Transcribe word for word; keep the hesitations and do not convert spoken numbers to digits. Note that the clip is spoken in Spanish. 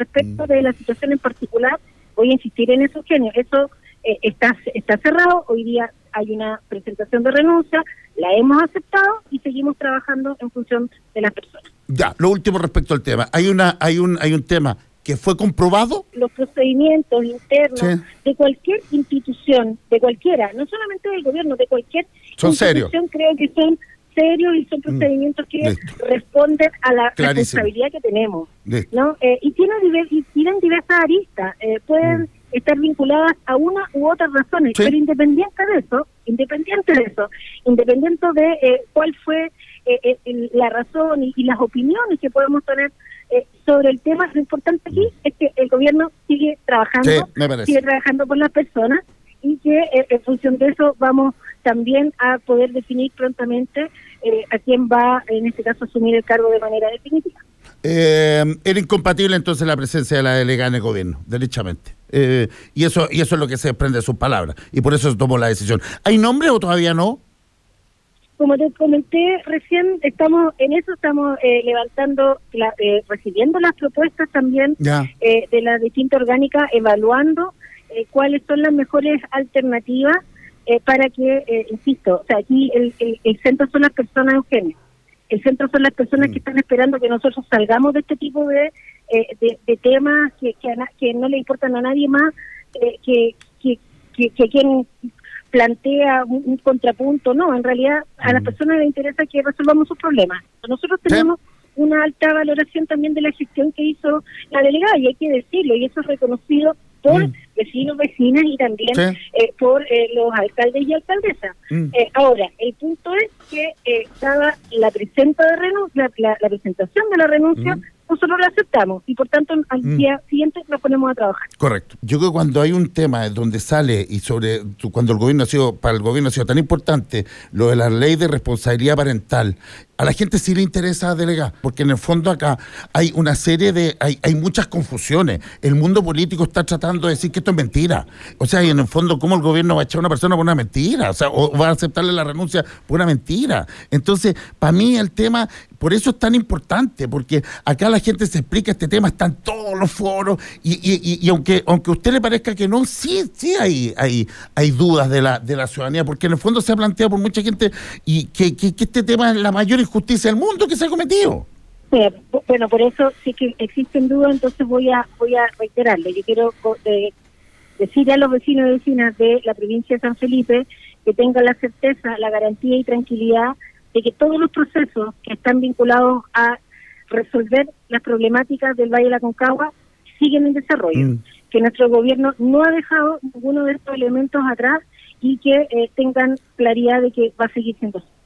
respecto de la situación en particular, voy a insistir en eso, Eugenio, eso eh, está, está cerrado, hoy día hay una presentación de renuncia, la hemos aceptado y seguimos trabajando en función de las personas. Ya, lo último respecto al tema, hay una, hay un, hay un tema que fue comprobado. Los procedimientos internos sí. de cualquier institución, de cualquiera, no solamente del gobierno, de cualquier son institución, serios. creo que son serios y son procedimientos mm, que listo. responden a la Clarísimo. responsabilidad que tenemos, listo. ¿no? Eh, y tienen, divers, y tienen diversas aristas, eh, pueden mm. estar vinculadas a una u otras razones, sí. pero independiente de eso, independiente de eso, independiente de eh, cuál fue eh, eh, la razón y, y las opiniones que podemos tener eh, sobre el tema, lo importante aquí mm. es que el gobierno sigue trabajando, sí, sigue trabajando con las personas y que eh, en función de eso vamos también a poder definir prontamente eh, a quién va, en este caso, a asumir el cargo de manera definitiva. Eh, era incompatible entonces la presencia de la delegada en el gobierno, derechamente. Eh, y eso y eso es lo que se desprende de sus palabras. Y por eso se tomó la decisión. ¿Hay nombre o todavía no? Como te comenté recién, estamos en eso, estamos eh, levantando, la, eh, recibiendo las propuestas también eh, de las distintas orgánicas, evaluando eh, cuáles son las mejores alternativas eh, para que, eh, insisto, o sea, aquí el, el, el centro son las personas, Eugenio. El centro son las personas mm. que están esperando que nosotros salgamos de este tipo de, eh, de, de temas que, que, a, que no le importan a nadie más, eh, que, que, que, que quien plantea un, un contrapunto, no, en realidad a mm. las personas les interesa que resolvamos sus problemas. Nosotros tenemos ¿Sí? una alta valoración también de la gestión que hizo la delegada, y hay que decirlo, y eso es reconocido por mm. vecinos, vecinas y también ¿Sí? eh, por eh, los alcaldes y alcaldesas. Mm. Eh, ahora, el punto es que eh, dada la presenta de renuncia, la, la, la presentación de la renuncia, mm. nosotros la aceptamos y por tanto al mm. día siguiente nos ponemos a trabajar. Correcto. Yo creo que cuando hay un tema donde sale y sobre cuando el gobierno ha sido, para el gobierno ha sido tan importante lo de la ley de responsabilidad parental, a la gente sí le interesa delegar, porque en el fondo acá hay una serie de, hay, hay muchas confusiones. El mundo político está tratando de decir que esto es mentira. O sea, y en el fondo, ¿cómo el gobierno va a echar a una persona por una mentira? O sea, o va a aceptarle la renuncia por una mentira. Entonces, para mí el tema, por eso es tan importante, porque acá la gente se explica este tema, están todos los foros, y, y, y, y aunque aunque a usted le parezca que no, sí, sí hay, hay, hay dudas de la, de la ciudadanía, porque en el fondo se ha planteado por mucha gente y que, que, que este tema es la mayor injusticia del mundo que se ha cometido. Bueno, por eso sí que existen dudas, entonces voy a voy a reiterarle. Yo quiero eh, decirle a los vecinos y vecinas de la provincia de San Felipe que tengan la certeza, la garantía y tranquilidad de que todos los procesos que están vinculados a resolver las problemáticas del Valle de la Aconcagua siguen en desarrollo, mm. que nuestro gobierno no ha dejado ninguno de estos elementos atrás y que eh, tengan claridad de que va a seguir siendo así.